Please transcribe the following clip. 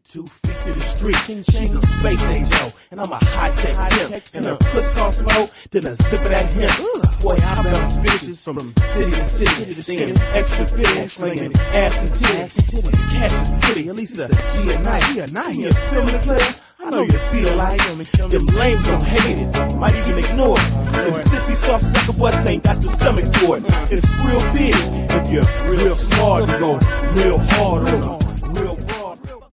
2 feet to the street, she's a space angel, and I'm a high-tech pimp. And her puss cost more than a zip of that hemp. Boy, I bounce bitches from city to city, singing extra fitting, slinging ass and titty. When the cash is pretty, at least a G a night. You feel me, player? I know you feel like them lames don't hate it, might even ignore it. Them sissy soft sucker butts ain't got the stomach for it. It's real big if you're real smart and go real hard on them.